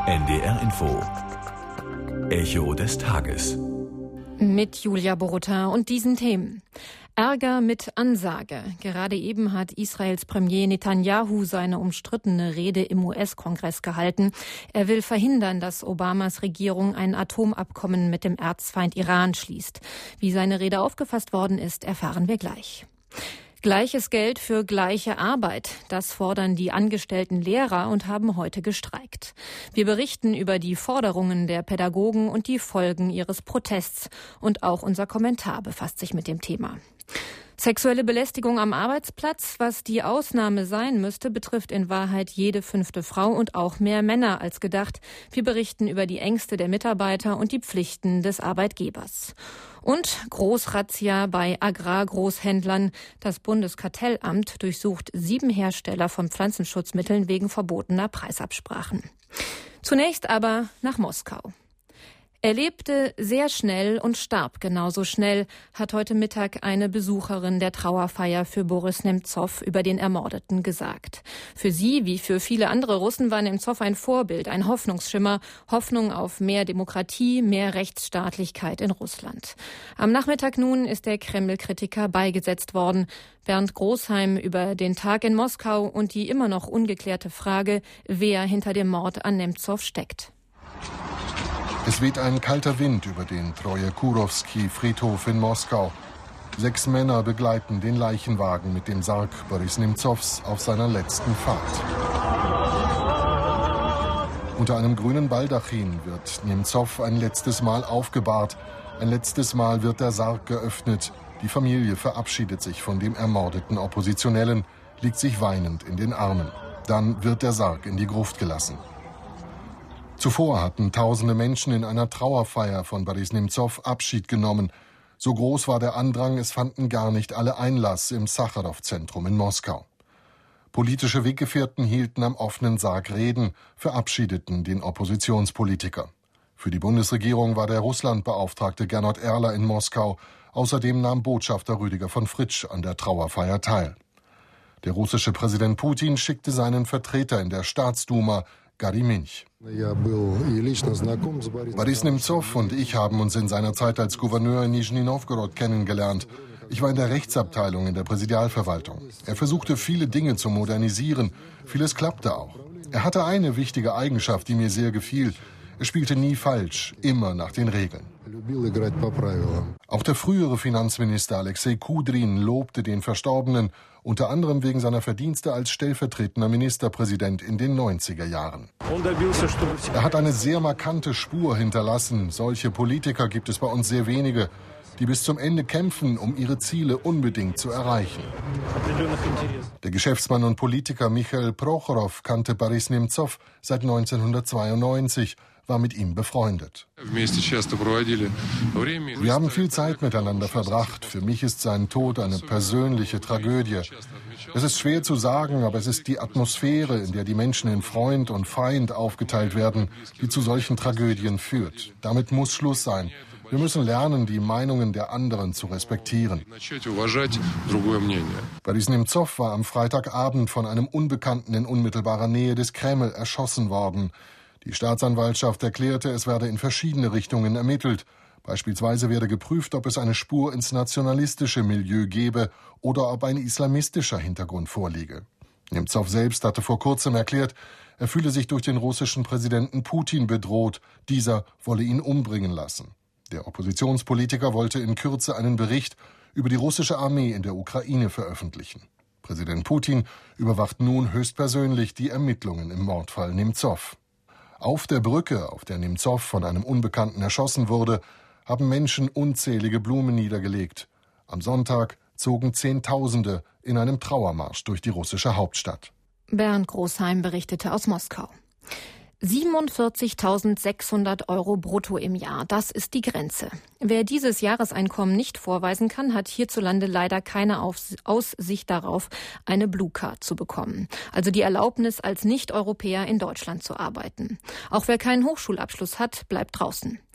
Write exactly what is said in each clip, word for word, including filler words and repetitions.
N D R Info. Echo des Tages. Mit Julia Boruta und diesen Themen. Ärger mit Ansage. Gerade eben hat Israels Premier Netanyahu seine umstrittene Rede im U S-Kongress gehalten. Er will verhindern, dass Obamas Regierung ein Atomabkommen mit dem Erzfeind Iran schließt. Wie seine Rede aufgefasst worden ist, erfahren wir gleich. Gleiches Geld für gleiche Arbeit. Das fordern die angestellten Lehrer und haben heute gestreikt. Wir berichten über die Forderungen der Pädagogen und die Folgen ihres Protests. Und auch unser Kommentar befasst sich mit dem Thema. Sexuelle Belästigung am Arbeitsplatz, was die Ausnahme sein müsste, betrifft in Wahrheit jede fünfte Frau und auch mehr Männer als gedacht. Wir berichten über die Ängste der Mitarbeiter und die Pflichten des Arbeitgebers. Und Großrazzia bei Agrargroßhändlern. Das Bundeskartellamt durchsucht sieben Hersteller von Pflanzenschutzmitteln wegen verbotener Preisabsprachen. Zunächst aber nach Moskau. Er lebte sehr schnell und starb genauso schnell, hat heute Mittag eine Besucherin der Trauerfeier für Boris Nemzow über den Ermordeten gesagt. Für sie, wie für viele andere Russen, war Nemzow ein Vorbild, ein Hoffnungsschimmer, Hoffnung auf mehr Demokratie, mehr Rechtsstaatlichkeit in Russland. Am Nachmittag nun ist der Kreml-Kritiker beigesetzt worden. Bernd Großheim über den Tag in Moskau und die immer noch ungeklärte Frage, wer hinter dem Mord an Nemzow steckt. Es weht ein kalter Wind über den Trojekurowski-Friedhof in Moskau. Sechs Männer begleiten den Leichenwagen mit dem Sarg Boris Nemzows auf seiner letzten Fahrt. Unter einem grünen Baldachin wird Nemzow ein letztes Mal aufgebahrt. Ein letztes Mal wird der Sarg geöffnet. Die Familie verabschiedet sich von dem ermordeten Oppositionellen, liegt sich weinend in den Armen. Dann wird der Sarg in die Gruft gelassen. Zuvor hatten tausende Menschen in einer Trauerfeier von Boris Nemzow Abschied genommen. So groß war der Andrang, es fanden gar nicht alle Einlass im Sacharow-Zentrum in Moskau. Politische Weggefährten hielten am offenen Sarg Reden, verabschiedeten den Oppositionspolitiker. Für die Bundesregierung war der Russlandbeauftragte Gernot Erler in Moskau. Außerdem nahm Botschafter Rüdiger von Fritsch an der Trauerfeier teil. Der russische Präsident Putin schickte seinen Vertreter in der Staatsduma, Gary Minch. Boris Nemzow und ich haben uns in seiner Zeit als Gouverneur in Nischni Nowgorod kennengelernt. Ich war in der Rechtsabteilung in der Präsidialverwaltung. Er versuchte viele Dinge zu modernisieren. Vieles klappte auch. Er hatte eine wichtige Eigenschaft, die mir sehr gefiel. Er spielte nie falsch, immer nach den Regeln. Auch der frühere Finanzminister Alexei Kudrin lobte den Verstorbenen, unter anderem wegen seiner Verdienste als stellvertretender Ministerpräsident in den neunziger Jahren. Er hat eine sehr markante Spur hinterlassen. Solche Politiker gibt es bei uns sehr wenige, die bis zum Ende kämpfen, um ihre Ziele unbedingt zu erreichen. Der Geschäftsmann und Politiker Michail Prochorow kannte Boris Nemzow seit neunzehnhundertzweiundneunzig, war mit ihm befreundet. Wir haben viel Zeit miteinander verbracht. Für mich ist sein Tod eine persönliche Tragödie. Es ist schwer zu sagen, aber es ist die Atmosphäre, in der die Menschen in Freund und Feind aufgeteilt werden, die zu solchen Tragödien führt. Damit muss Schluss sein. Wir müssen lernen, die Meinungen der anderen zu respektieren. Boris Nemzow war am Freitagabend von einem Unbekannten in unmittelbarer Nähe des Kreml erschossen worden. Die Staatsanwaltschaft erklärte, es werde in verschiedene Richtungen ermittelt. Beispielsweise werde geprüft, ob es eine Spur ins nationalistische Milieu gebe oder ob ein islamistischer Hintergrund vorliege. Nemzow selbst hatte vor kurzem erklärt, er fühle sich durch den russischen Präsidenten Putin bedroht. Dieser wolle ihn umbringen lassen. Der Oppositionspolitiker wollte in Kürze einen Bericht über die russische Armee in der Ukraine veröffentlichen. Präsident Putin überwacht nun höchstpersönlich die Ermittlungen im Mordfall Nemzow. Auf der Brücke, auf der Nemzow von einem Unbekannten erschossen wurde, haben Menschen unzählige Blumen niedergelegt. Am Sonntag zogen Zehntausende in einem Trauermarsch durch die russische Hauptstadt. Bernd Großheim berichtete aus Moskau. siebenundvierzigtausendsechshundert Euro brutto im Jahr, das ist die Grenze. Wer dieses Jahreseinkommen nicht vorweisen kann, hat hierzulande leider keine Aussicht darauf, eine Blue Card zu bekommen. Also die Erlaubnis, als Nicht-Europäer in Deutschland zu arbeiten. Auch wer keinen Hochschulabschluss hat, bleibt draußen.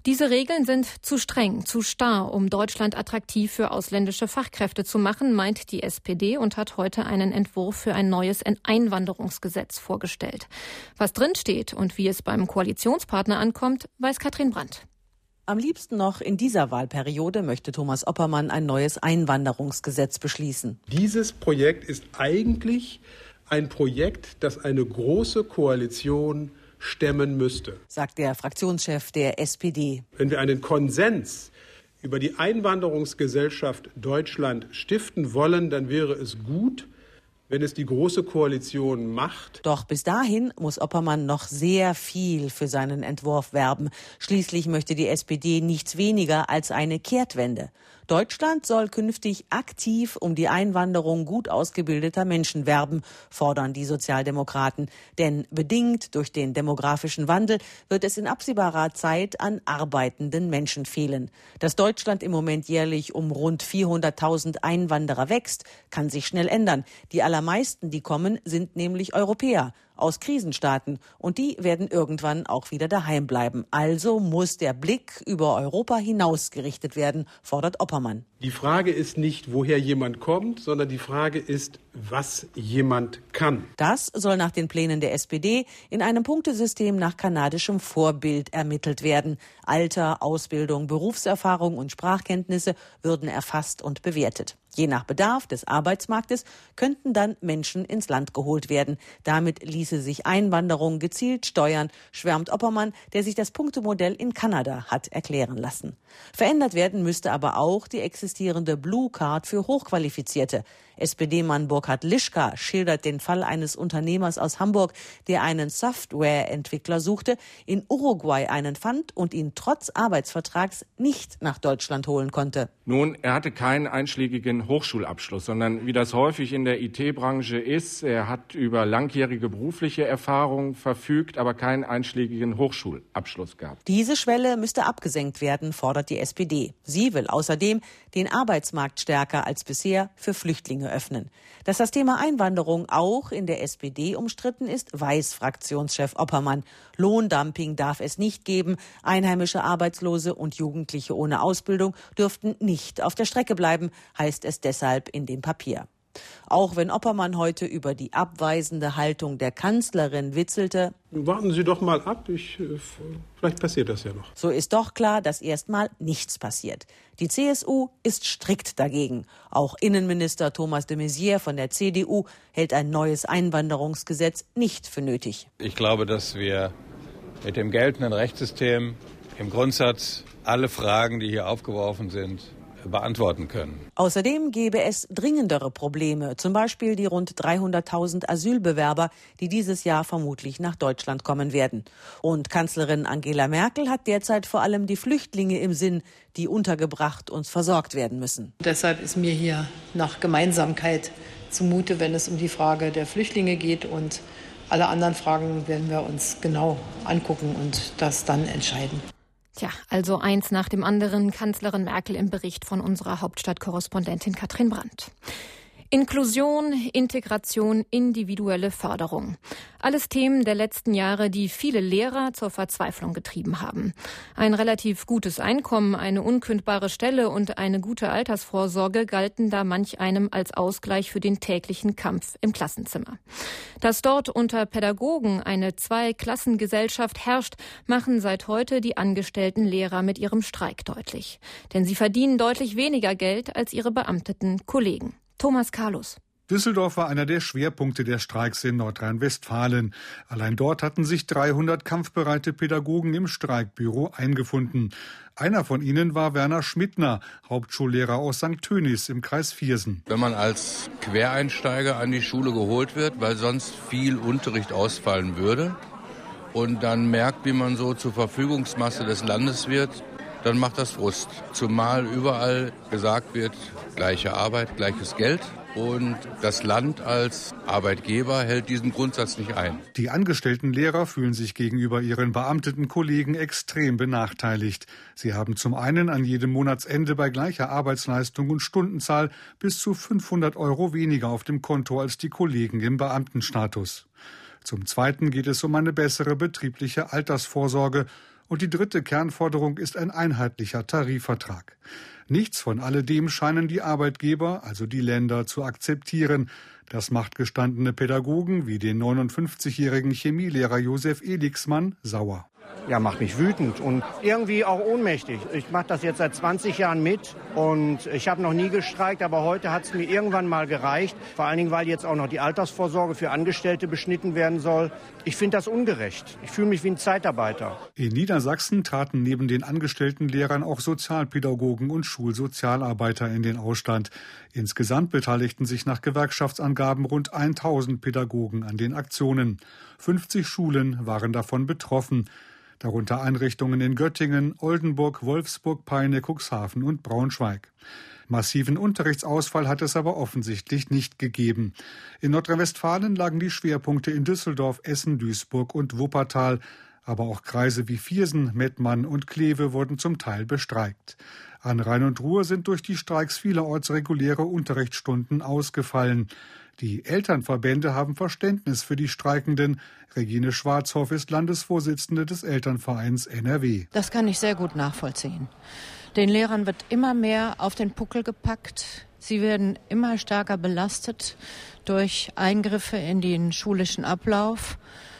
Diese Regeln sind zu streng, zu starr, um Deutschland attraktiv für ausländische Fachkräfte zu machen, meint die S P D und hat heute einen Entwurf für ein neues Einwanderungsgesetz vorgestellt. Was drinsteht und wie es beim Koalitionspartner ankommt, weiß Katrin Brandt. Am liebsten noch in dieser Wahlperiode möchte Thomas Oppermann ein neues Einwanderungsgesetz beschließen. Dieses Projekt ist eigentlich ein Projekt, das eine große Koalition stemmen müsste, sagt der Fraktionschef der S P D. Wenn wir einen Konsens über die Einwanderungsgesellschaft Deutschland stiften wollen, dann wäre es gut, wenn es die Große Koalition macht. Doch bis dahin muss Oppermann noch sehr viel für seinen Entwurf werben. Schließlich möchte die S P D nichts weniger als eine Kehrtwende. Deutschland soll künftig aktiv um die Einwanderung gut ausgebildeter Menschen werben, fordern die Sozialdemokraten. Denn bedingt durch den demografischen Wandel wird es in absehbarer Zeit an arbeitenden Menschen fehlen. Dass Deutschland im Moment jährlich um rund vierhunderttausend Einwanderer wächst, kann sich schnell ändern. Die allermeisten, die kommen, sind nämlich Europäer aus Krisenstaaten und die werden irgendwann auch wieder daheim bleiben. Also muss der Blick über Europa hinaus gerichtet werden, fordert Oppermann. Die Frage ist nicht, woher jemand kommt, sondern die Frage ist, was jemand kann. Das soll nach den Plänen der S P D in einem Punktesystem nach kanadischem Vorbild ermittelt werden. Alter, Ausbildung, Berufserfahrung und Sprachkenntnisse würden erfasst und bewertet. Je nach Bedarf des Arbeitsmarktes könnten dann Menschen ins Land geholt werden. Damit ließe sich Einwanderung gezielt steuern, schwärmt Oppermann, der sich das Punktemodell in Kanada hat erklären lassen. Verändert werden müsste aber auch die existierende Blue Card für Hochqualifizierte. S P D-Mann Burkhard Lischka schildert den Fall eines Unternehmers aus Hamburg, der einen Softwareentwickler suchte, in Uruguay einen fand und ihn trotz Arbeitsvertrags nicht nach Deutschland holen konnte. Nun, er hatte keinen einschlägigen Hochschulabschluss, sondern wie das häufig in der I T-Branche ist, er hat über langjährige berufliche Erfahrung verfügt, aber keinen einschlägigen Hochschulabschluss gehabt. Diese Schwelle müsste abgesenkt werden, fordert die S P D. Sie will außerdem den Arbeitsmarkt stärker als bisher für Flüchtlinge öffnen. Dass das Thema Einwanderung auch in der S P D umstritten ist, weiß Fraktionschef Oppermann. Lohndumping darf es nicht geben. Einheimische Arbeitslose und Jugendliche ohne Ausbildung dürften nicht auf der Strecke bleiben, heißt es deshalb in dem Papier. Auch wenn Oppermann heute über die abweisende Haltung der Kanzlerin witzelte. Warten Sie doch mal ab, ich, vielleicht passiert das ja noch. So ist doch klar, dass erstmal nichts passiert. Die C S U ist strikt dagegen. Auch Innenminister Thomas de Maizière von der C D U hält ein neues Einwanderungsgesetz nicht für nötig. Ich glaube, dass wir mit dem geltenden Rechtssystem im Grundsatz alle Fragen, die hier aufgeworfen sind, beantworten können. Außerdem gäbe es dringendere Probleme, zum Beispiel die rund dreihunderttausend Asylbewerber, die dieses Jahr vermutlich nach Deutschland kommen werden. Und Kanzlerin Angela Merkel hat derzeit vor allem die Flüchtlinge im Sinn, die untergebracht und versorgt werden müssen. Deshalb ist mir hier nach Gemeinsamkeit zumute, wenn es um die Frage der Flüchtlinge geht, und alle anderen Fragen werden wir uns genau angucken und das dann entscheiden. Tja, also eins nach dem anderen, Kanzlerin Merkel im Bericht von unserer Hauptstadtkorrespondentin Katrin Brandt. Inklusion, Integration, individuelle Förderung. Alles Themen der letzten Jahre, die viele Lehrer zur Verzweiflung getrieben haben. Ein relativ gutes Einkommen, eine unkündbare Stelle und eine gute Altersvorsorge galten da manch einem als Ausgleich für den täglichen Kampf im Klassenzimmer. Dass dort unter Pädagogen eine Zweiklassengesellschaft herrscht, machen seit heute die angestellten Lehrer mit ihrem Streik deutlich. Denn sie verdienen deutlich weniger Geld als ihre beamteten Kollegen. Thomas Carlos. Düsseldorf war einer der Schwerpunkte der Streiks in Nordrhein-Westfalen. Allein dort hatten sich dreihundert kampfbereite Pädagogen im Streikbüro eingefunden. Einer von ihnen war Werner Schmidtner, Hauptschullehrer aus Sankt Tönis im Kreis Viersen. Wenn man als Quereinsteiger an die Schule geholt wird, weil sonst viel Unterricht ausfallen würde und dann merkt, wie man so zur Verfügungsmasse des Landes wird, dann macht das Frust. Zumal überall gesagt wird, gleiche Arbeit, gleiches Geld. Und das Land als Arbeitgeber hält diesen Grundsatz nicht ein. Die angestellten Lehrer fühlen sich gegenüber ihren beamteten Kollegen extrem benachteiligt. Sie haben zum einen an jedem Monatsende bei gleicher Arbeitsleistung und Stundenzahl bis zu fünfhundert Euro weniger auf dem Konto als die Kollegen im Beamtenstatus. Zum Zweiten geht es um eine bessere betriebliche Altersvorsorge. Und die dritte Kernforderung ist ein einheitlicher Tarifvertrag. Nichts von alledem scheinen die Arbeitgeber, also die Länder, zu akzeptieren. Das macht gestandene Pädagogen wie den neunundfünfzigjährigen Chemielehrer Josef Elixmann sauer. Ja, macht mich wütend und irgendwie auch ohnmächtig. Ich mache das jetzt seit zwanzig Jahren mit und ich habe noch nie gestreikt, aber heute hat es mir irgendwann mal gereicht. Vor allen Dingen, weil jetzt auch noch die Altersvorsorge für Angestellte beschnitten werden soll. Ich finde das ungerecht. Ich fühle mich wie ein Zeitarbeiter. In Niedersachsen traten neben den angestellten Lehrern auch Sozialpädagogen und Schulsozialarbeiter in den Ausstand. Insgesamt beteiligten sich nach Gewerkschaftsangaben rund tausend Pädagogen an den Aktionen. fünfzig Schulen waren davon betroffen. Darunter Einrichtungen in Göttingen, Oldenburg, Wolfsburg, Peine, Cuxhaven und Braunschweig. Massiven Unterrichtsausfall hat es aber offensichtlich nicht gegeben. In Nordrhein-Westfalen lagen die Schwerpunkte in Düsseldorf, Essen, Duisburg und Wuppertal. Aber auch Kreise wie Viersen, Mettmann und Kleve wurden zum Teil bestreikt. An Rhein und Ruhr sind durch die Streiks vielerorts reguläre Unterrichtsstunden ausgefallen. Die Elternverbände haben Verständnis für die Streikenden. Regine Schwarzhoff ist Landesvorsitzende des Elternvereins N R W. Das kann ich sehr gut nachvollziehen. Den Lehrern wird immer mehr auf den Puckel gepackt. Sie werden immer stärker belastet durch Eingriffe in den schulischen Ablauf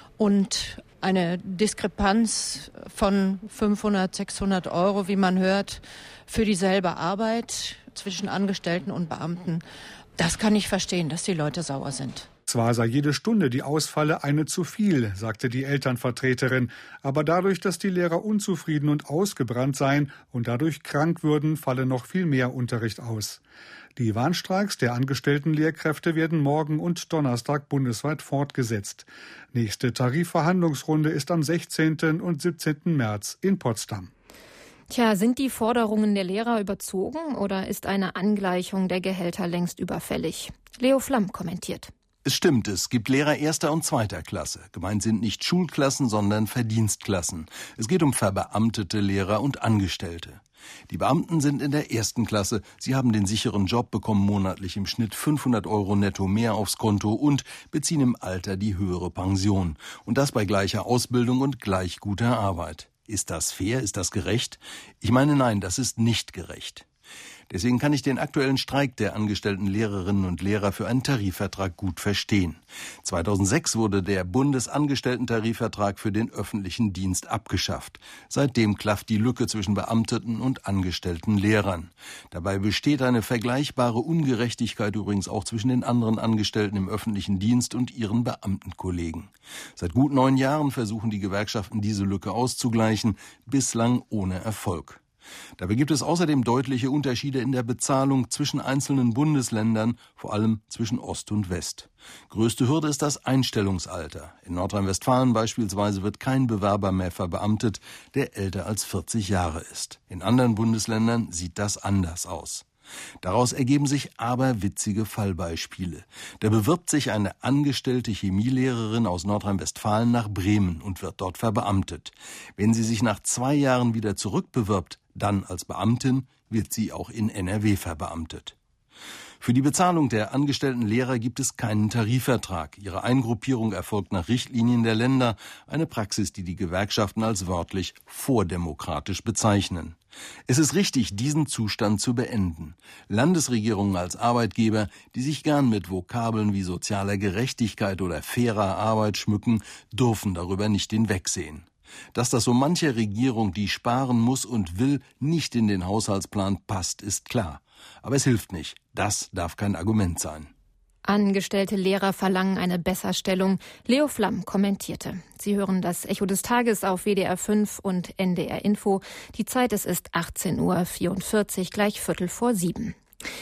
und eine Diskrepanz von fünfhundert, sechshundert Euro, wie man hört, für dieselbe Arbeit zwischen Angestellten und Beamten. Das kann ich verstehen, dass die Leute sauer sind. Zwar sei jede Stunde, die ausfalle, eine zu viel, sagte die Elternvertreterin. Aber dadurch, dass die Lehrer unzufrieden und ausgebrannt seien und dadurch krank würden, falle noch viel mehr Unterricht aus. Die Warnstreiks der angestellten Lehrkräfte werden morgen und Donnerstag bundesweit fortgesetzt. Nächste Tarifverhandlungsrunde ist am sechzehnten und siebzehnten März in Potsdam. Tja, sind die Forderungen der Lehrer überzogen oder ist eine Angleichung der Gehälter längst überfällig? Leo Flamm kommentiert. Es stimmt, es gibt Lehrer erster und zweiter Klasse. Gemeint sind nicht Schulklassen, sondern Verdienstklassen. Es geht um verbeamtete Lehrer und Angestellte. Die Beamten sind in der ersten Klasse. Sie haben den sicheren Job, bekommen monatlich im Schnitt fünfhundert Euro netto mehr aufs Konto und beziehen im Alter die höhere Pension. Und das bei gleicher Ausbildung und gleich guter Arbeit. Ist das fair? Ist das gerecht? Ich meine, nein, das ist nicht gerecht. Deswegen kann ich den aktuellen Streik der angestellten Lehrerinnen und Lehrer für einen Tarifvertrag gut verstehen. zweitausendsechs wurde der Bundesangestellten-Tarifvertrag für den öffentlichen Dienst abgeschafft. Seitdem klafft die Lücke zwischen beamteten und angestellten Lehrern. Dabei besteht eine vergleichbare Ungerechtigkeit übrigens auch zwischen den anderen Angestellten im öffentlichen Dienst und ihren Beamtenkollegen. Seit gut neun Jahren versuchen die Gewerkschaften, diese Lücke auszugleichen, bislang ohne Erfolg. Dabei gibt es außerdem deutliche Unterschiede in der Bezahlung zwischen einzelnen Bundesländern, vor allem zwischen Ost und West. Größte Hürde ist das Einstellungsalter. In Nordrhein-Westfalen beispielsweise wird kein Bewerber mehr verbeamtet, der älter als vierzig Jahre ist. In anderen Bundesländern sieht das anders aus. Daraus ergeben sich aber witzige Fallbeispiele. Da bewirbt sich eine angestellte Chemielehrerin aus Nordrhein-Westfalen nach Bremen und wird dort verbeamtet. Wenn sie sich nach zwei Jahren wieder zurückbewirbt, dann als Beamtin, wird sie auch in N R W verbeamtet. Für die Bezahlung der angestellten Lehrer gibt es keinen Tarifvertrag. Ihre Eingruppierung erfolgt nach Richtlinien der Länder, eine Praxis, die die Gewerkschaften als wörtlich vordemokratisch bezeichnen. Es ist richtig, diesen Zustand zu beenden. Landesregierungen als Arbeitgeber, die sich gern mit Vokabeln wie sozialer Gerechtigkeit oder fairer Arbeit schmücken, dürfen darüber nicht hinwegsehen. Dass das so manche Regierung, die sparen muss und will, nicht in den Haushaltsplan passt, ist klar. Aber es hilft nicht. Das darf kein Argument sein. Angestellte Lehrer verlangen eine Besserstellung. Leo Flamm kommentierte. Sie hören das Echo des Tages auf W D R fünf und N D R Info. Die Zeit, es ist achtzehn Uhr vierundvierzig, gleich Viertel vor sieben.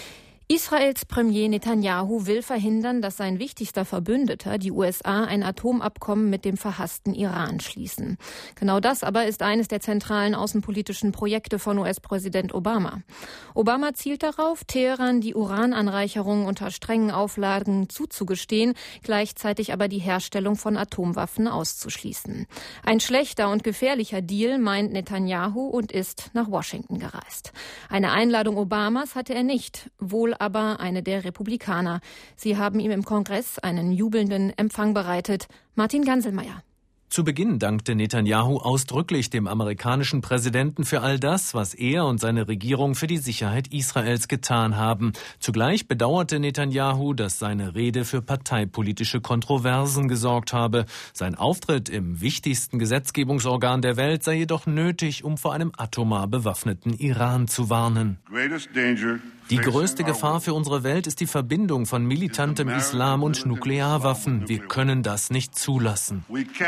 Israels Premier Netanyahu will verhindern, dass sein wichtigster Verbündeter, die U S A, ein Atomabkommen mit dem verhassten Iran schließen. Genau das aber ist eines der zentralen außenpolitischen Projekte von U S-Präsident Obama. Obama zielt darauf, Teheran die Urananreicherung unter strengen Auflagen zuzugestehen, gleichzeitig aber die Herstellung von Atomwaffen auszuschließen. Ein schlechter und gefährlicher Deal, meint Netanyahu, und ist nach Washington gereist. Eine Einladung Obamas hatte er nicht, wohl aber eine der Republikaner. Sie haben ihm im Kongress einen jubelnden Empfang bereitet. Martin Ganselmeier. Zu Beginn dankte Netanjahu ausdrücklich dem amerikanischen Präsidenten für all das, was er und seine Regierung für die Sicherheit Israels getan haben. Zugleich bedauerte Netanjahu, dass seine Rede für parteipolitische Kontroversen gesorgt habe. Sein Auftritt im wichtigsten Gesetzgebungsorgan der Welt sei jedoch nötig, um vor einem atomar bewaffneten Iran zu warnen. Die größte Gefahr für unsere Welt ist die Verbindung von militantem Islam und Nuklearwaffen. Wir können das nicht zulassen.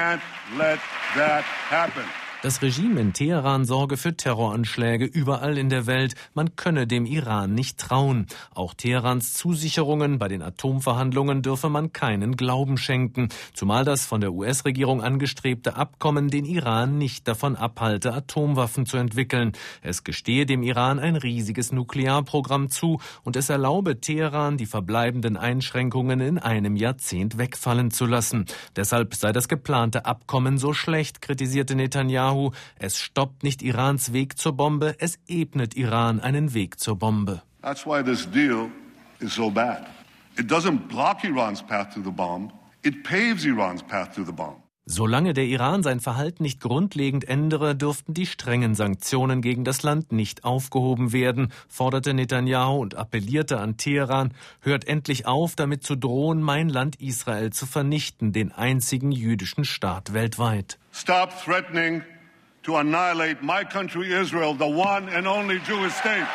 Das Regime in Teheran sorge für Terroranschläge überall in der Welt. Man könne dem Iran nicht trauen. Auch Teherans Zusicherungen bei den Atomverhandlungen dürfe man keinen Glauben schenken. Zumal das von der U S-Regierung angestrebte Abkommen den Iran nicht davon abhalte, Atomwaffen zu entwickeln. Es gestehe dem Iran ein riesiges Nuklearprogramm zu und es erlaube Teheran, die verbleibenden Einschränkungen in einem Jahrzehnt wegfallen zu lassen. Deshalb sei das geplante Abkommen so schlecht, kritisierte Netanjahu. Es stoppt nicht Irans Weg zur Bombe, es ebnet Iran einen Weg zur Bombe. That's why this deal is so bad. It doesn't block Iran's path to the bomb, it paves Iran's path to the bomb. Solange der Iran sein Verhalten nicht grundlegend ändere, dürften die strengen Sanktionen gegen das Land nicht aufgehoben werden, forderte Netanjahu und appellierte an Teheran, hört endlich auf, damit zu drohen, mein Land Israel zu vernichten, den einzigen jüdischen Staat weltweit. Stop threatening to annihilate my country Israel, the one and only Jewish state.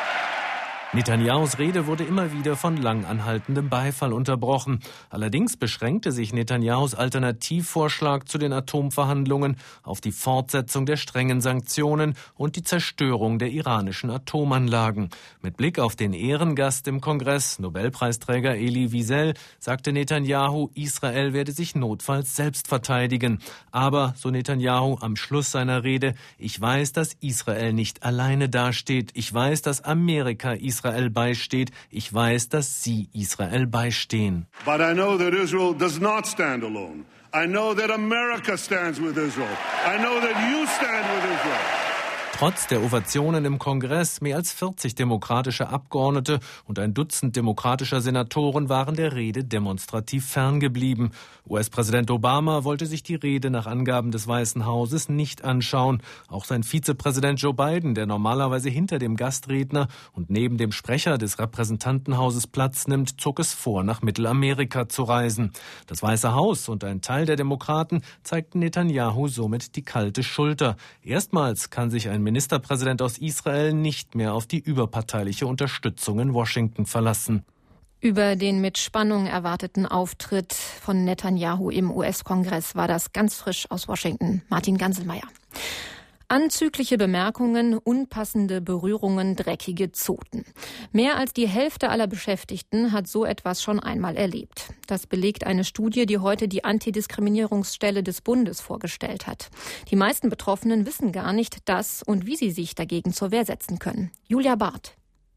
Netanyahus Rede wurde immer wieder von lang anhaltendem Beifall unterbrochen. Allerdings beschränkte sich Netanyahus Alternativvorschlag zu den Atomverhandlungen auf die Fortsetzung der strengen Sanktionen und die Zerstörung der iranischen Atomanlagen. Mit Blick auf den Ehrengast im Kongress, Nobelpreisträger Elie Wiesel, sagte Netanjahu, Israel werde sich notfalls selbst verteidigen. Aber, so Netanjahu am Schluss seiner Rede, ich weiß, dass Israel nicht alleine dasteht. Ich weiß, dass Amerika Israel Israel beisteht. Ich weiß, dass Sie Israel beistehen. But I know that Israel does not stand alone. I know that America stands with Israel. I know that you stand with Israel. Trotz der Ovationen im Kongress, mehr als vierzig demokratische Abgeordnete und ein Dutzend demokratischer Senatoren waren der Rede demonstrativ ferngeblieben. U S-Präsident Obama wollte sich die Rede nach Angaben des Weißen Hauses nicht anschauen. Auch sein Vizepräsident Joe Biden, der normalerweise hinter dem Gastredner und neben dem Sprecher des Repräsentantenhauses Platz nimmt, zog es vor, nach Mittelamerika zu reisen. Das Weiße Haus und ein Teil der Demokraten zeigten Netanjahu somit die kalte Schulter. Erstmals kann sich ein Ministerpräsident aus Israel nicht mehr auf die überparteiliche Unterstützung in Washington verlassen. Über den mit Spannung erwarteten Auftritt von Netanjahu im U S-Kongress war das ganz frisch aus Washington. Martin Ganselmeier. Anzügliche Bemerkungen, unpassende Berührungen, dreckige Zoten. Mehr als die Hälfte aller Beschäftigten hat so etwas schon einmal erlebt. Das belegt eine Studie, die heute die Antidiskriminierungsstelle des Bundes vorgestellt hat. Die meisten Betroffenen wissen gar nicht, dass und wie sie sich dagegen zur Wehr setzen können. Julia Barth.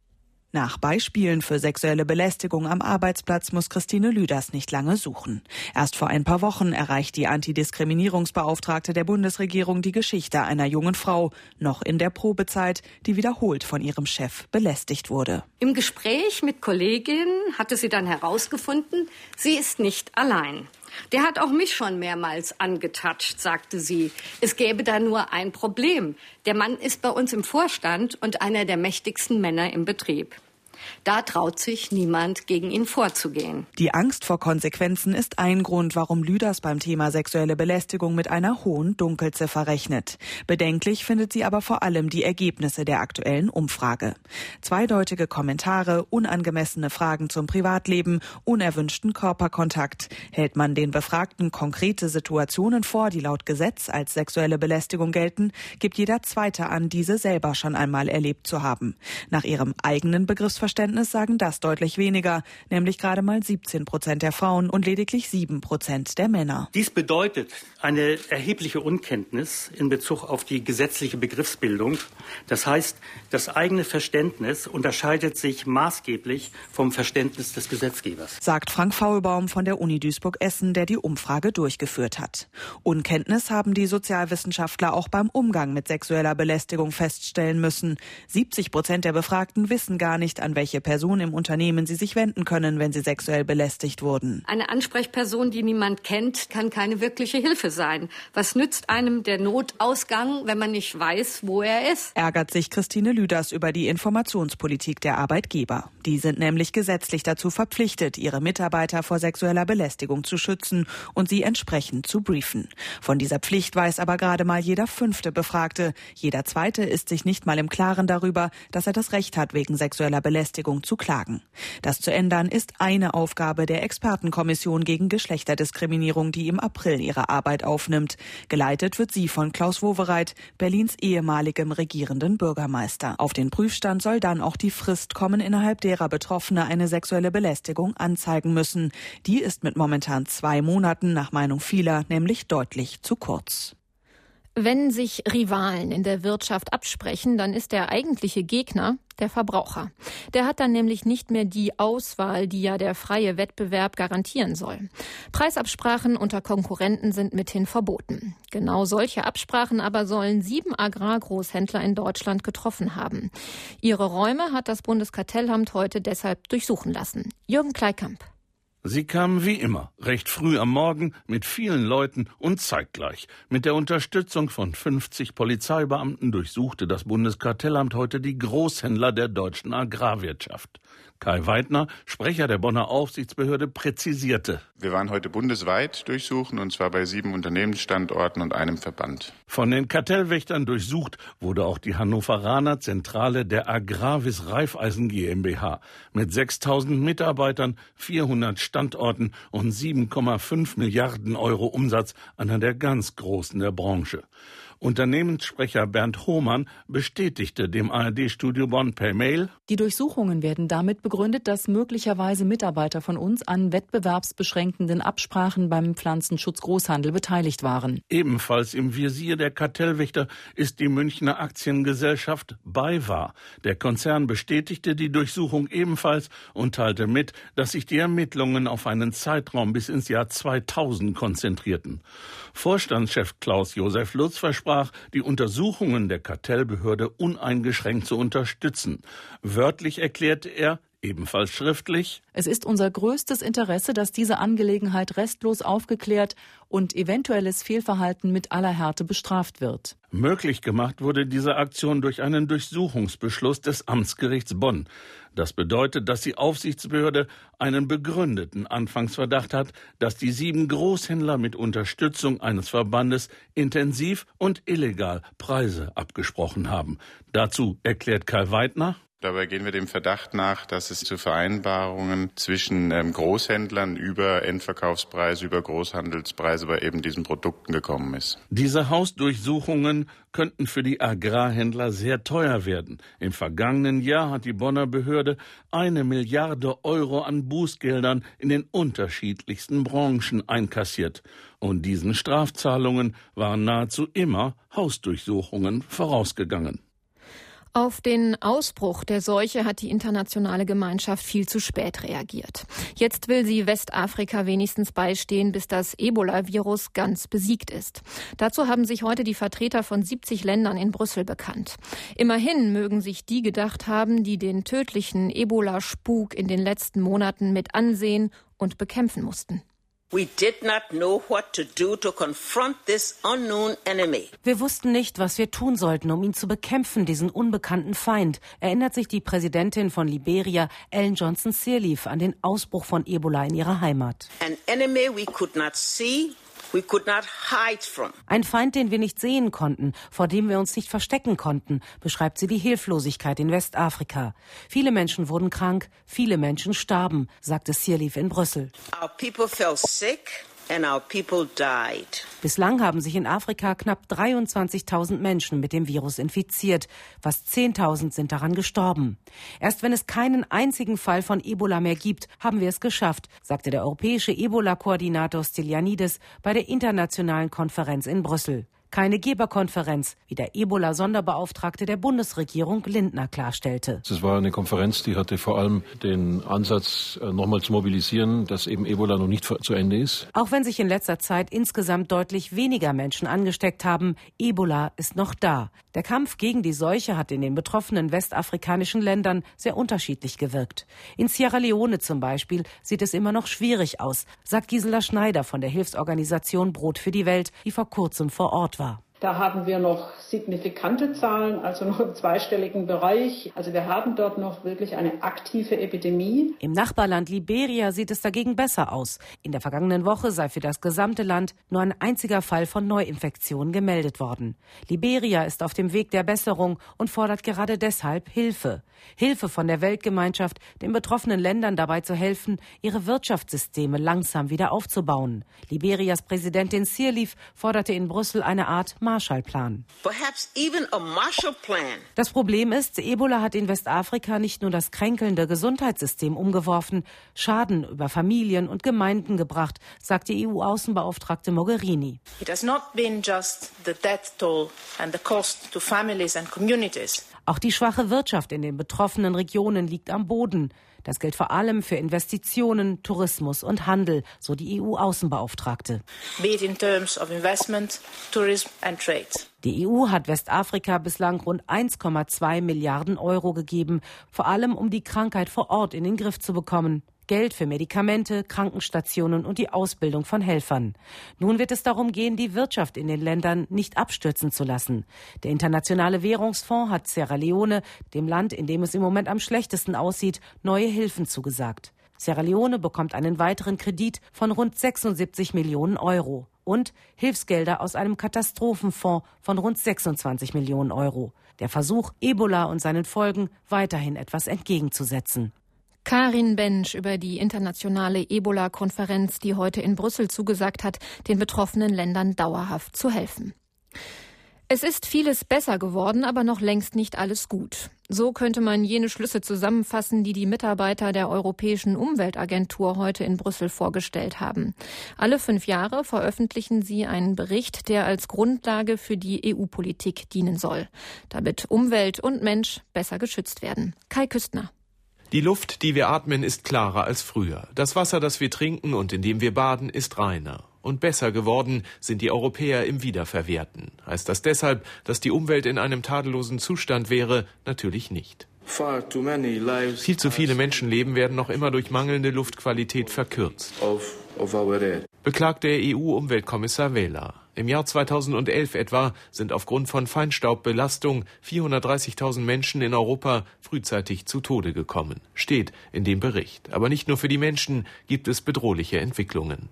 Nach Beispielen für sexuelle Belästigung am Arbeitsplatz muss Christine Lüders nicht lange suchen. Erst vor ein paar Wochen erreicht die Antidiskriminierungsbeauftragte der Bundesregierung die Geschichte einer jungen Frau, noch in der Probezeit, die wiederholt von ihrem Chef belästigt wurde. Im Gespräch mit Kolleginnen hatte sie dann herausgefunden, sie ist nicht allein. Der hat auch mich schon mehrmals angetatscht, sagte sie. Es gäbe da nur ein Problem. Der Mann ist bei uns im Vorstand und einer der mächtigsten Männer im Betrieb. Da traut sich niemand, gegen ihn vorzugehen. Die Angst vor Konsequenzen ist ein Grund, warum Lüders beim Thema sexuelle Belästigung mit einer hohen Dunkelziffer rechnet. Bedenklich findet sie aber vor allem die Ergebnisse der aktuellen Umfrage. Zweideutige Kommentare, unangemessene Fragen zum Privatleben, unerwünschten Körperkontakt. Hält man den Befragten konkrete Situationen vor, die laut Gesetz als sexuelle Belästigung gelten, gibt jeder Zweite an, diese selber schon einmal erlebt zu haben. Nach ihrem eigenen Begriffsverständnis sagen das deutlich weniger, nämlich gerade mal siebzehn Prozent der Frauen und lediglich sieben Prozent der Männer. Dies bedeutet eine erhebliche Unkenntnis in Bezug auf die gesetzliche Begriffsbildung. Das heißt, das eigene Verständnis unterscheidet sich maßgeblich vom Verständnis des Gesetzgebers. Sagt Frank Faulbaum von der Uni Duisburg-Essen, der die Umfrage durchgeführt hat. Unkenntnis haben die Sozialwissenschaftler auch beim Umgang mit sexueller Belästigung feststellen müssen. siebzig Prozent der Befragten wissen gar nicht, an welche Person im Unternehmen sie sich wenden können, wenn sie sexuell belästigt wurden. Eine Ansprechperson, die niemand kennt, kann keine wirkliche Hilfe sein. Was nützt einem der Notausgang, wenn man nicht weiß, wo er ist? Ärgert sich Christine Lüders über die Informationspolitik der Arbeitgeber. Die sind nämlich gesetzlich dazu verpflichtet, ihre Mitarbeiter vor sexueller Belästigung zu schützen und sie entsprechend zu briefen. Von dieser Pflicht weiß aber gerade mal jeder fünfte Befragte. Jeder zweite ist sich nicht mal im Klaren darüber, dass er das Recht hat, wegen sexueller Belästigung zu klagen. Das zu ändern ist eine Aufgabe der Expertenkommission gegen Geschlechterdiskriminierung, die im April ihre Arbeit aufnimmt. Geleitet wird sie von Klaus Wowereit, Berlins ehemaligem regierenden Bürgermeister. Auf den Prüfstand soll dann auch die Frist kommen, innerhalb derer Betroffene eine sexuelle Belästigung anzeigen müssen. Die ist mit momentan zwei Monaten nach Meinung vieler nämlich deutlich zu kurz. Wenn sich Rivalen in der Wirtschaft absprechen, dann ist der eigentliche Gegner der Verbraucher. Der hat dann nämlich nicht mehr die Auswahl, die ja der freie Wettbewerb garantieren soll. Preisabsprachen unter Konkurrenten sind mithin verboten. Genau solche Absprachen aber sollen sieben Agrargroßhändler in Deutschland getroffen haben. Ihre Räume hat das Bundeskartellamt heute deshalb durchsuchen lassen. Jürgen Kleikamp. Sie kamen wie immer, recht früh am Morgen, mit vielen Leuten und zeitgleich. Mit der Unterstützung von fünfzig Polizeibeamten durchsuchte das Bundeskartellamt heute die Großhändler der deutschen Agrarwirtschaft. Kai Weidner, Sprecher der Bonner Aufsichtsbehörde, präzisierte: Wir waren heute bundesweit durchsuchen, und zwar bei sieben Unternehmensstandorten und einem Verband. Von den Kartellwächtern durchsucht wurde auch die Hannoveraner Zentrale der Agravis Raiffeisen GmbH mit sechstausend Mitarbeitern, vierhundert Standorten und sieben Komma fünf Milliarden Euro Umsatz, einer der ganz Großen der Branche. Unternehmenssprecher Bernd Hohmann bestätigte dem A R D-Studio Bonn per Mail: Die Durchsuchungen werden damit begründet, dass möglicherweise Mitarbeiter von uns an wettbewerbsbeschränkenden Absprachen beim Pflanzenschutzgroßhandel beteiligt waren. Ebenfalls im Visier der Kartellwächter ist die Münchner Aktiengesellschaft BayWa. Der Konzern bestätigte die Durchsuchung ebenfalls und teilte mit, dass sich die Ermittlungen auf einen Zeitraum bis ins Jahr zweitausend konzentrierten. Vorstandschef Klaus-Josef Lutz versprach, die Untersuchungen der Kartellbehörde uneingeschränkt zu unterstützen. Wörtlich erklärte er, ebenfalls schriftlich: Es ist unser größtes Interesse, dass diese Angelegenheit restlos aufgeklärt und eventuelles Fehlverhalten mit aller Härte bestraft wird. Möglich gemacht wurde diese Aktion durch einen Durchsuchungsbeschluss des Amtsgerichts Bonn. Das bedeutet, dass die Aufsichtsbehörde einen begründeten Anfangsverdacht hat, dass die sieben Großhändler mit Unterstützung eines Verbandes intensiv und illegal Preise abgesprochen haben. Dazu erklärt Kai Weidner: Dabei gehen wir dem Verdacht nach, dass es zu Vereinbarungen zwischen ähm, Großhändlern über Endverkaufspreise, über Großhandelspreise bei eben diesen Produkten gekommen ist. Diese Hausdurchsuchungen könnten für die Agrarhändler sehr teuer werden. Im vergangenen Jahr hat die Bonner Behörde eine Milliarde Euro an Bußgeldern in den unterschiedlichsten Branchen einkassiert. Und diesen Strafzahlungen waren nahezu immer Hausdurchsuchungen vorausgegangen. Auf den Ausbruch der Seuche hat die internationale Gemeinschaft viel zu spät reagiert. Jetzt will sie Westafrika wenigstens beistehen, bis das Ebola-Virus ganz besiegt ist. Dazu haben sich heute die Vertreter von siebzig Ländern in Brüssel bekannt. Immerhin mögen sich die gedacht haben, die den tödlichen Ebola-Spuk in den letzten Monaten mit ansehen und bekämpfen mussten. We did not know what to do to confront this unknown enemy. Wir wussten nicht, was wir tun sollten, um ihn zu bekämpfen, diesen unbekannten Feind, erinnert sich die Präsidentin von Liberia, Ellen Johnson Sirleaf, an den Ausbruch von Ebola in ihrer Heimat. An enemy we could not see. We could not hide from. Ein Feind, den wir nicht sehen konnten, vor dem wir uns nicht verstecken konnten, beschreibt sie die Hilflosigkeit in Westafrika. Viele Menschen wurden krank, viele Menschen starben, sagte Sirleaf in Brüssel. Our people fell sick and our people died. Bislang haben sich in Afrika knapp dreiundzwanzigtausend Menschen mit dem Virus infiziert. Fast zehntausend sind daran gestorben. Erst wenn es keinen einzigen Fall von Ebola mehr gibt, haben wir es geschafft, sagte der europäische Ebola-Koordinator Stylianides bei der internationalen Konferenz in Brüssel. keine Geberkonferenz, wie der Ebola-Sonderbeauftragte der Bundesregierung Lindner klarstellte. Es war eine Konferenz, die hatte vor allem den Ansatz, nochmal zu mobilisieren, dass eben Ebola noch nicht zu Ende ist. Auch wenn sich in letzter Zeit insgesamt deutlich weniger Menschen angesteckt haben, Ebola ist noch da. Der Kampf gegen die Seuche hat in den betroffenen westafrikanischen Ländern sehr unterschiedlich gewirkt. In Sierra Leone zum Beispiel sieht es immer noch schwierig aus, sagt Gisela Schneider von der Hilfsorganisation Brot für die Welt, die vor kurzem vor Ort war. Da haben wir noch signifikante Zahlen, also noch im zweistelligen Bereich. Also wir haben dort noch wirklich eine aktive Epidemie. Im Nachbarland Liberia sieht es dagegen besser aus. In der vergangenen Woche sei für das gesamte Land nur ein einziger Fall von Neuinfektionen gemeldet worden. Liberia ist auf dem Weg der Besserung und fordert gerade deshalb Hilfe. Hilfe von der Weltgemeinschaft, den betroffenen Ländern dabei zu helfen, ihre Wirtschaftssysteme langsam wieder aufzubauen. Liberias Präsidentin Sirleaf forderte in Brüssel eine Art Marshallplan. Das Problem ist, Ebola hat in Westafrika nicht nur das kränkelnde Gesundheitssystem umgeworfen, Schaden über Familien und Gemeinden gebracht, sagt die E U-Außenbeauftragte Mogherini. It has not been just the death toll and the cost to families and communities. Auch die schwache Wirtschaft in den betroffenen Regionen liegt am Boden. Das gilt vor allem für Investitionen, Tourismus und Handel, so die E U-Außenbeauftragte. Be it in terms of investment, tourism and trade. Die E U hat Westafrika bislang rund eins Komma zwei Milliarden Euro gegeben, vor allem um die Krankheit vor Ort in den Griff zu bekommen. Geld für Medikamente, Krankenstationen und die Ausbildung von Helfern. Nun wird es darum gehen, die Wirtschaft in den Ländern nicht abstürzen zu lassen. Der Internationale Währungsfonds hat Sierra Leone, dem Land, in dem es im Moment am schlechtesten aussieht, neue Hilfen zugesagt. Sierra Leone bekommt einen weiteren Kredit von rund sechsundsiebzig Millionen Euro und Hilfsgelder aus einem Katastrophenfonds von rund sechsundzwanzig Millionen Euro. Der Versuch, Ebola und seinen Folgen weiterhin etwas entgegenzusetzen. Karin Bensch über die internationale Ebola-Konferenz, die heute in Brüssel zugesagt hat, den betroffenen Ländern dauerhaft zu helfen. Es ist vieles besser geworden, aber noch längst nicht alles gut. So könnte man jene Schlüsse zusammenfassen, die die Mitarbeiter der Europäischen Umweltagentur heute in Brüssel vorgestellt haben. Alle fünf Jahre veröffentlichen sie einen Bericht, der als Grundlage für die E U-Politik dienen soll, damit Umwelt und Mensch besser geschützt werden. Kai Küstner. Die Luft, die wir atmen, ist klarer als früher. Das Wasser, das wir trinken und in dem wir baden, ist reiner. Und besser geworden sind die Europäer im Wiederverwerten. Heißt das deshalb, dass die Umwelt in einem tadellosen Zustand wäre? Natürlich nicht. Viel zu viele Menschenleben werden noch immer durch mangelnde Luftqualität verkürzt, beklagt der E U-Umweltkommissar Vella. Im Jahr zweitausendelf etwa sind aufgrund von Feinstaubbelastung vierhundertdreißigtausend Menschen in Europa frühzeitig zu Tode gekommen. Steht in dem Bericht. Aber nicht nur für die Menschen gibt es bedrohliche Entwicklungen.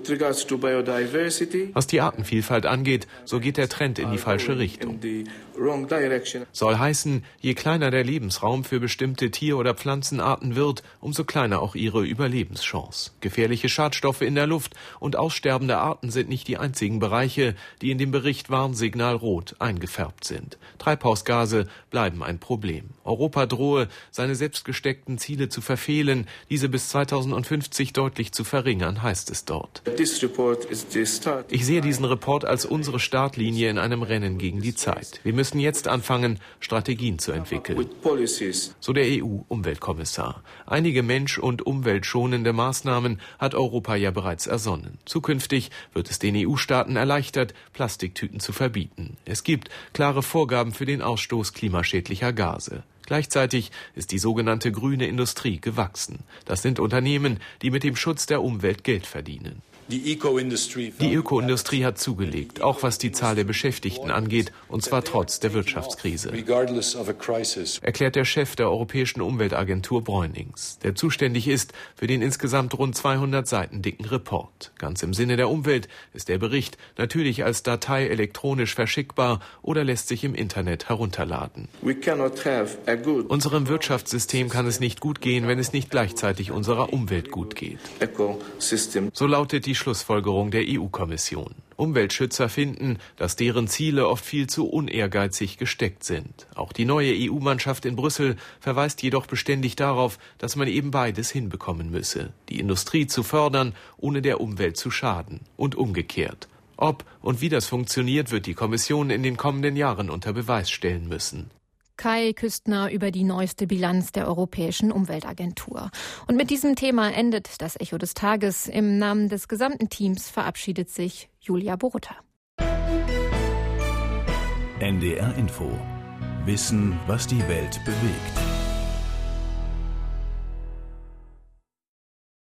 Was die Artenvielfalt angeht, so geht der Trend in die falsche Richtung. Soll heißen, je kleiner der Lebensraum für bestimmte Tier- oder Pflanzenarten wird, umso kleiner auch ihre Überlebenschance. Gefährliche Schadstoffe in der Luft und aussterbende Arten sind nicht die einzigen Bereiche, die in dem Bericht Warnsignal Rot eingefärbt sind. Treibhausgase bleiben ein Problem. Europa drohe, seine selbstgesteckten Ziele zu verfehlen, diese bis zweitausendfünfzig deutlich zu verringern, heißt es dort. Ich sehe diesen Report als unsere Startlinie in einem Rennen gegen die Zeit. Wir müssen jetzt anfangen, Strategien zu entwickeln. So der E U-Umweltkommissar. Einige mensch- und umweltschonende Maßnahmen hat Europa ja bereits ersonnen. Zukünftig wird es den E U-Staaten erleichtert, Plastiktüten zu verbieten. Es gibt klare Vorgaben für den Ausstoß klimaschädlicher Gase. Gleichzeitig ist die sogenannte grüne Industrie gewachsen. Das sind Unternehmen, die mit dem Schutz der Umwelt Geld verdienen. Die Ökoindustrie hat zugelegt, auch was die Zahl der Beschäftigten angeht, und zwar trotz der Wirtschaftskrise, erklärt der Chef der Europäischen Umweltagentur Bräunings, der zuständig ist für den insgesamt rund zweihundert Seiten dicken Report. Ganz im Sinne der Umwelt ist der Bericht natürlich als Datei elektronisch verschickbar oder lässt sich im Internet herunterladen. Unserem Wirtschaftssystem kann es nicht gut gehen, wenn es nicht gleichzeitig unserer Umwelt gut geht. So lautet die Schlussfolgerung der E U-Kommission. Umweltschützer finden, dass deren Ziele oft viel zu unehrgeizig gesteckt sind. Auch die neue E U-Mannschaft in Brüssel verweist jedoch beständig darauf, dass man eben beides hinbekommen müsse. Die Industrie zu fördern, ohne der Umwelt zu schaden. Und umgekehrt. Ob und wie das funktioniert, wird die Kommission in den kommenden Jahren unter Beweis stellen müssen. Kai Küstner über die neueste Bilanz der Europäischen Umweltagentur. Und mit diesem Thema endet das Echo des Tages. Im Namen des gesamten Teams verabschiedet sich Julia Borutta. N D R Info. Wissen, was die Welt bewegt.